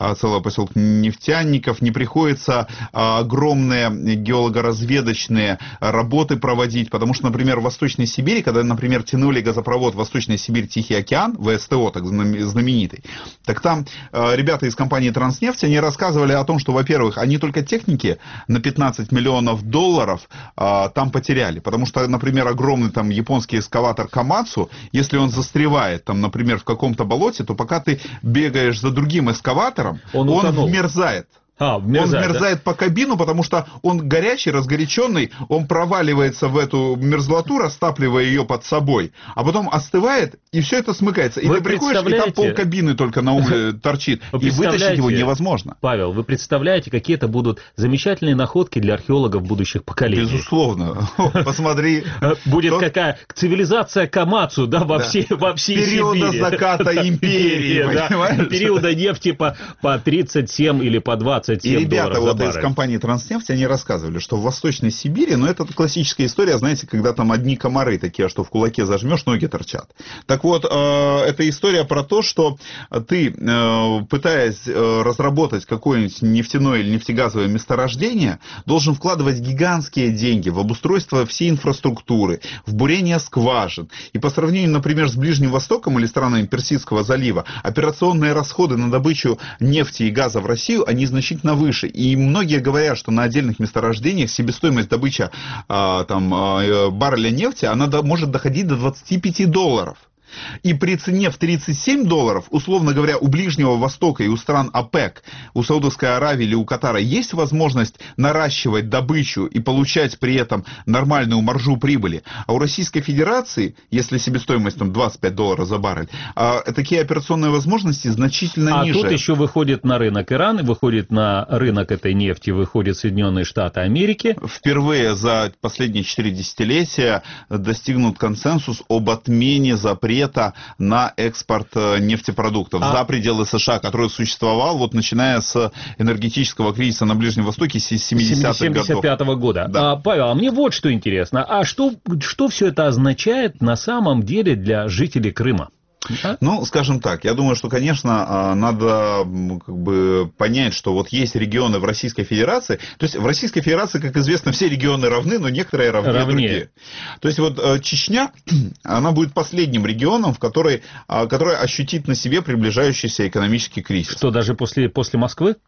целого поселка нефтяников, не приходится огромные геологоразведочные работы проводить, потому что, например, в Восточной Сибири, когда, например, тянули газопровод Восточная Сибирь Тихий океан, ВСТО, так знаменитый, так там ребята из компании Транснефть, они рассказывали о том, что, во-первых, они только техники на пятнадцать миллионов долларов а, там потеряли, потому что, например, огромный там японский эскаватор Камацу, если он застревает там, например, в каком-то болоте, то пока ты бегаешь за другим эскаватором, он, он вмерзает. А, вмерзает, он вмерзает да? по кабину, потому что он горячий, разгоряченный, он проваливается в эту мерзлоту, растапливая ее под собой, а потом остывает, и все это смыкается. И вы ты приходишь, и там полкабины только на улице торчит, и вытащить его невозможно. Павел, вы представляете, какие это будут замечательные находки для археологов будущих поколений? Безусловно. Посмотри. Будет какая цивилизация Камацу, да, во всей Сибири. Периода заката империи, понимаешь? Периода нефти по тридцать семь или по двадцать. И ребята вот из компании Транснефть, они рассказывали, что в Восточной Сибири, ну это классическая история, знаете, когда там одни комары такие, что в кулаке зажмешь, ноги торчат. Так вот, э, это история про то, что ты, э, пытаясь э, разработать какое-нибудь нефтяное или нефтегазовое месторождение, должен вкладывать гигантские деньги в обустройство всей инфраструктуры, в бурение скважин. И по сравнению, например, с Ближним Востоком или странами Персидского залива, операционные расходы на добычу нефти и газа в Россию, они значительно выше. И многие говорят, что на отдельных месторождениях себестоимость добычи а, там, а, барреля нефти, она до, может доходить до двадцати пяти долларов. И при цене в тридцать семь долларов, условно говоря, у Ближнего Востока и у стран ОПЕК, у Саудовской Аравии или у Катара есть возможность наращивать добычу и получать при этом нормальную маржу прибыли. А у Российской Федерации, если себестоимость там двадцать пять долларов за баррель, такие операционные возможности значительно а ниже. А тут еще выходит на рынок Иран, выходит на рынок этой нефти, выходят Соединенные Штаты Америки. Впервые за последние четыре десятилетия достигнут консенсус об отмене запрета на экспорт нефтепродуктов а... за пределы США, который существовал вот начиная с энергетического кризиса на Ближнем Востоке с семидесятых годов. семьдесят пятого года. Да. А, Павел, а мне вот что интересно. А что, что все это означает на самом деле для жителей Крыма? А? Ну, скажем так, я думаю, что, конечно, надо как бы понять, что вот есть регионы в Российской Федерации, то есть в Российской Федерации, как известно, все регионы равны, но некоторые равнее, равнее. другие. То есть вот Чечня, она будет последним регионом, в который, который ощутит на себе приближающийся экономический кризис. Что, даже после, после Москвы?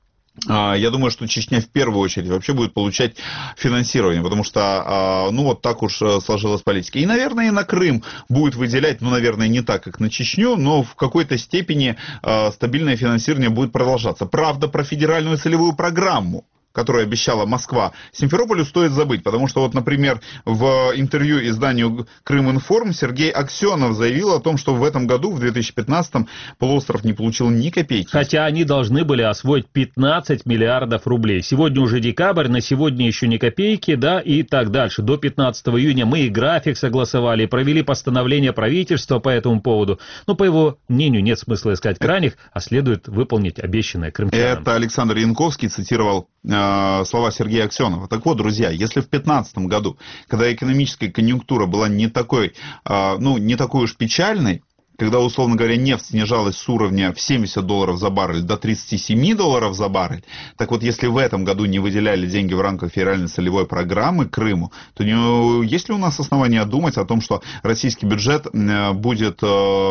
Я думаю, что Чечня в первую очередь вообще будет получать финансирование, потому что, ну, вот так уж сложилась политика. И, наверное, и на Крым будет выделять, ну, наверное, не так, как на Чечню, но в какой-то степени стабильное финансирование будет продолжаться. Правда, про федеральную целевую программу, которую обещала Москва, Симферополю стоит забыть, потому что вот, например, в интервью изданию Крыминформ Сергей Аксенов заявил о том, что в этом году, в две тысячи пятнадцатом, полуостров не получил ни копейки. Хотя они должны были освоить пятнадцать миллиардов рублей. Сегодня уже декабрь, на сегодня еще ни копейки, да, и так дальше. До пятнадцатого июня мы и график согласовали, и провели постановление правительства по этому поводу. Но, по его мнению, нет смысла искать крайних, а следует выполнить обещанное крымчанам. Это Александр Янковский цитировал слова Сергея Аксенова. Так вот, друзья, если в две тысячи пятнадцатом году, когда экономическая конъюнктура была не такой, ну, не такой уж печальной, когда, условно говоря, нефть снижалась с уровня в семьдесят долларов за баррель до тридцати семи долларов за баррель, так вот, если в этом году не выделяли деньги в рамках федеральной целевой программы Крыму, то не, есть ли у нас основания думать о том, что российский бюджет будет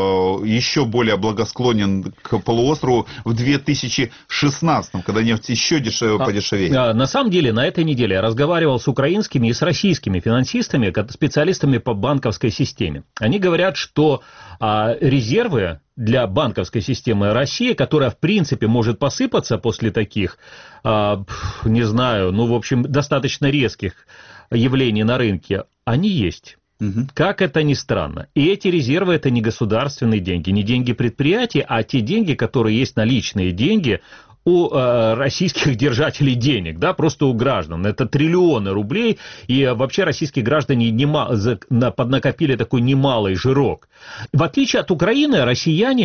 еще более благосклонен к полуострову в две тысячи шестнадцатом, когда нефть еще дешевле, подешевеет? А, на самом деле, на этой неделе я разговаривал с украинскими и с российскими финансистами, специалистами по банковской системе. Они говорят, что а, резервы для банковской системы России, которая, в принципе, может посыпаться после таких, а, не знаю, ну, в общем, достаточно резких явлений на рынке, они есть. Угу. Как это ни странно. И эти резервы — это не государственные деньги, не деньги предприятий, а те деньги, которые есть наличные деньги у э, российских держателей денег, да, просто у граждан. Это триллионы рублей, и э, вообще российские граждане нема, за, на, поднакопили такой немалый жирок. В отличие от Украины, россияне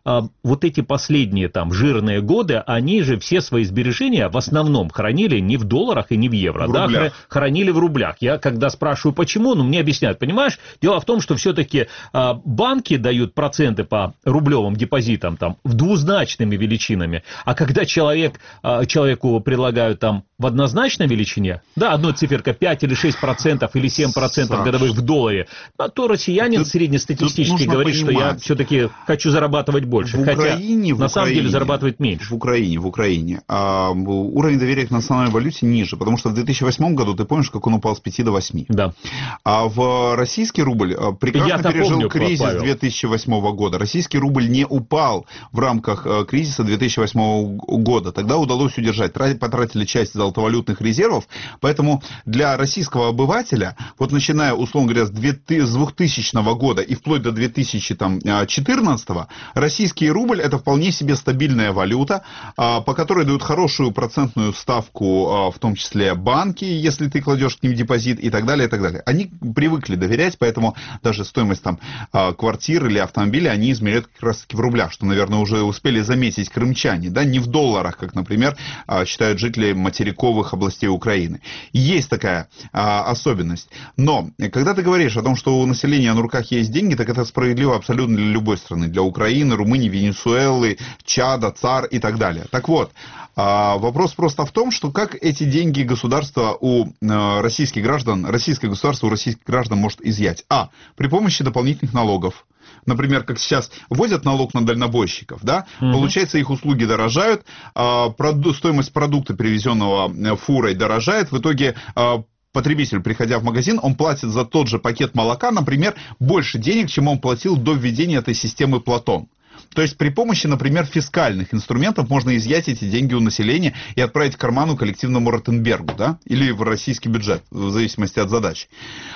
а, вот эти последние там жирные годы, они же все свои сбережения в основном хранили не в долларах и не в евро, в да, рублях. хранили в рублях. Я когда спрашиваю, почему, ну, мне объясняют, понимаешь, дело в том, что все-таки а, банки дают проценты по рублевым депозитам там в двузначными величинами, а когда человек, а, человеку предлагают там в однозначной величине, да, одной циферка пять или шесть процентов или семь процентов годовых в долларе, а то россиянин тут, среднестатистически тут говорит, понимать, что я все-таки хочу зарабатывать больше, в хотя Украине, в на самом Украине, деле зарабатывает меньше. В Украине, в Украине а, уровень доверия к национальной валюте ниже, потому что в две тысячи восьмом году, ты помнишь, как он упал с пяти до восьми. Да. А в российский рубль прекрасно Я-то пережил помню, кризис Павел. две тысячи восьмого года. Российский рубль не упал в рамках кризиса две тысячи восьмого года. Тогда удалось удержать. Потратили часть золотовалютных резервов. Поэтому для российского обывателя, вот начиная, условно говоря, с двухтысячного года и вплоть до две тысячи четырнадцатого, российский рубль — это вполне себе стабильная валюта, по которой дают хорошую процентную ставку, в том числе банки, если ты кладешь к ним депозит и так далее, и так далее. Они привыкли доверять, поэтому даже стоимость там квартир или автомобиля они измеряют как раз таки в рублях, что, наверное, уже успели заметить крымчане, да, не в долларах, как, например, считают жители материковых областей Украины. Есть такая а, особенность. Но, когда ты говоришь о том, что у населения на руках есть деньги, так это справедливо абсолютно для любой страны. Для Украины, Румынии, Венесуэлы, Чада, ЦАР и так далее. Так вот, а, вопрос просто в том, что как эти деньги государства у а, российских граждан, российское государство у российских граждан может изъять. А, при помощи дополнительных налогов. Например, как сейчас вводят налог на дальнобойщиков, да, угу. Получается, их услуги дорожают, а, проду- стоимость продукта, привезенного фурой, дорожает, в итоге а, потребитель, приходя в магазин, он платит за тот же пакет молока, например, больше денег, чем он платил до введения этой системы Платон. То есть при помощи, например, фискальных инструментов можно изъять эти деньги у населения и отправить в карману коллективному Ротенбергу, да, или в российский бюджет, в зависимости от задач.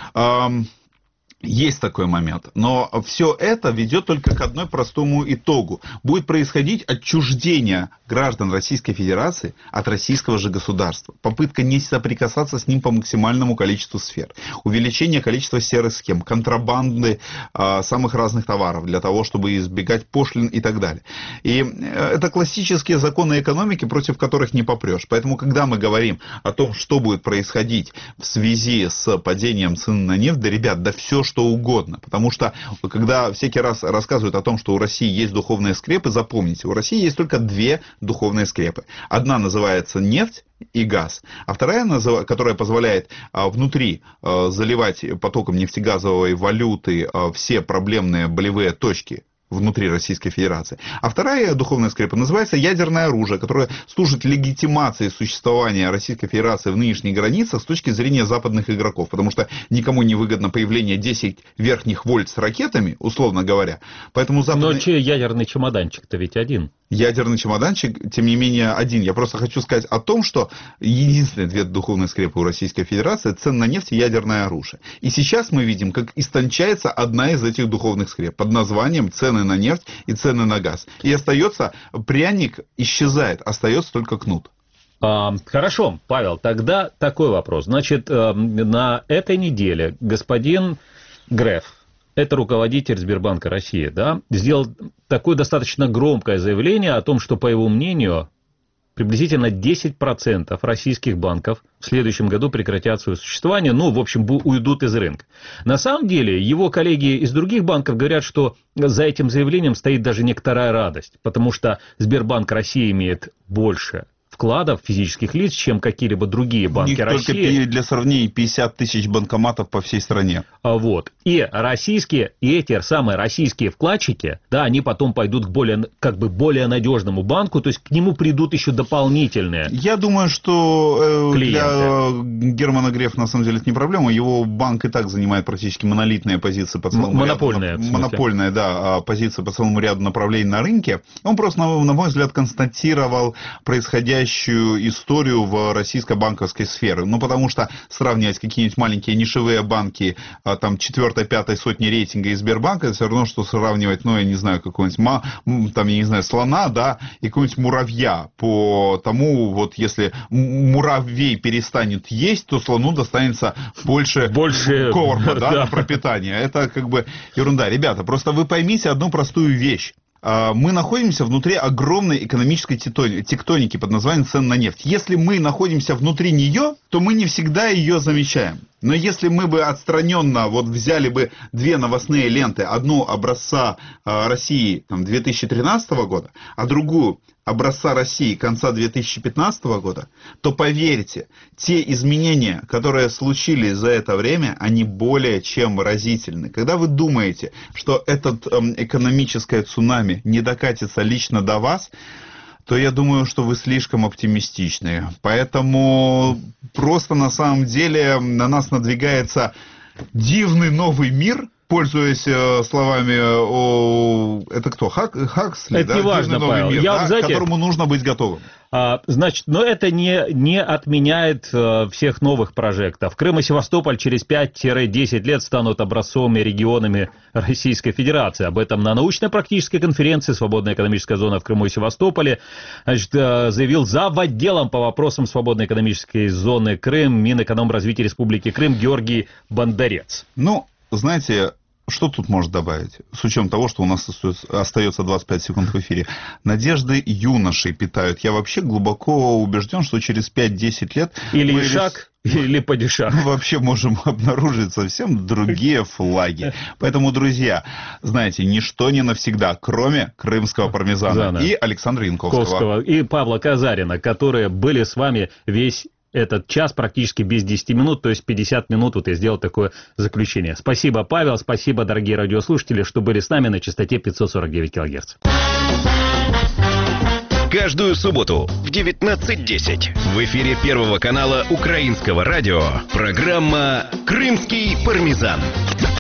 Есть такой момент, но все это ведет только к одной простому итогу. Будет происходить отчуждение граждан Российской Федерации от российского же государства. Попытка не соприкасаться с ним по максимальному количеству сфер. Увеличение количества серых схем, контрабанды э, самых разных товаров для того, чтобы избегать пошлин и так далее. И это классические законы экономики, против которых не попрешь. Поэтому, когда мы говорим о том, что будет происходить в связи с падением цен на нефть, да, ребят, да все, что угодно. Потому что, когда всякий раз рассказывают о том, что у России есть духовные скрепы, запомните, у России есть только две духовные скрепы. Одна называется нефть и газ, а вторая, которая позволяет внутри заливать потоком нефтегазовой валюты все проблемные болевые точки внутри Российской Федерации. А вторая духовная скрепа называется ядерное оружие, которое служит легитимации существования Российской Федерации в нынешних границах с точки зрения западных игроков, потому что никому не выгодно появление десяти верхних вольт с ракетами, условно говоря. Поэтому западный... Но чей ядерный чемоданчик-то ведь один? Ядерный чемоданчик, тем не менее, один. Я просто хочу сказать о том, что единственные две духовные скрепы у Российской Федерации — цена на нефть и ядерное оружие. И сейчас мы видим, как истончается одна из этих духовных скреп под названием цены на нефть и цены на газ. И остается, пряник исчезает, остается только кнут. А, хорошо, Павел, тогда такой вопрос. Значит, на этой неделе господин Греф, это руководитель Сбербанка России, да, сделал такое достаточно громкое заявление о том, что, по его мнению, приблизительно десять процентов российских банков в следующем году прекратят свое существование, ну, в общем, уйдут из рынка. На самом деле, его коллеги из других банков говорят, что за этим заявлением стоит даже некоторая радость, потому что Сбербанк России имеет больше вкладов физических лиц, чем какие-либо другие банки России. Только для сравнения пятьдесят тысяч банкоматов по всей стране. Вот. И российские, и эти самые российские вкладчики, да, они потом пойдут к более, как бы более надежному банку, то есть к нему придут еще дополнительные. Я думаю, что э, для Германа Грефа на самом деле это не проблема. Его банк и так занимает практически монолитные позиции по целому Монопольная, ряду. Монопольная, да, позиция по целому ряду направлений на рынке. Он просто, на, на мой взгляд, констатировал происходящее историю в российской банковской сфере. Ну, потому что сравнивать какие-нибудь маленькие нишевые банки, там, четвертой, пятой сотни рейтинга и Сбербанка, это все равно, что сравнивать, ну, я не знаю, какого-нибудь, там, я не знаю, слона, да, и какого-нибудь муравья. По тому, вот, если муравей перестанет есть, то слону достанется больше, больше корма, да, да, на пропитание. Это как бы ерунда. Ребята, просто вы поймите одну простую вещь. мы находимся внутри огромной экономической тектоники под названием цен на нефть. Если мы находимся внутри нее, то мы не всегда ее замечаем. Но если мы бы отстраненно вот взяли бы две новостные ленты, одну образца э, России там, две тысячи тринадцатого года, а другую образца России конца две тысячи пятнадцатого года, то поверьте, те изменения, которые случились за это время, они более чем разительны. Когда вы думаете, что этот э, экономическое цунами не докатится лично до вас, то я думаю, что вы слишком оптимистичны. Поэтому просто на самом деле на нас надвигается дивный новый мир, пользуясь э, словами о... Это кто? Хак... Хаксли? Это да? не важно, Дивный новый Павел. мир, Я, да? знаете, к которому нужно быть готовым. А, значит, но это не, не отменяет э, всех новых прожектов. Крым и Севастополь через пять-десять лет станут образцовыми регионами Российской Федерации. Об этом на научно-практической конференции «Свободная экономическая зона в Крыму и Севастополе» значит, э, заявил зав. Отделом по вопросам свободной экономической зоны Крым Минэкономразвития Республики Крым Георгий Бондарец. Ну, знаете... Что тут может добавить, с учетом того, что у нас остается двадцать пять секунд в эфире? Надежды юношей питают. Я вообще глубоко убежден, что через пять-десять лет... Или ишак, или падишах. Мы вообще можем обнаружить совсем другие флаги. Поэтому, друзья, знаете, ничто не навсегда, кроме крымского пармезана Зана. И Александра Янковского. Ковского, и Павла Казарина, которые были с вами весь этот час практически без десяти минут, то есть пятьдесят минут вот я сделал такое заключение. Спасибо, Павел, спасибо, дорогие радиослушатели, что были с нами на частоте пятьсот сорок девять килогерц. Каждую субботу в девятнадцать десять в эфире Первого канала Украинского радио программа «Крымский пармезан».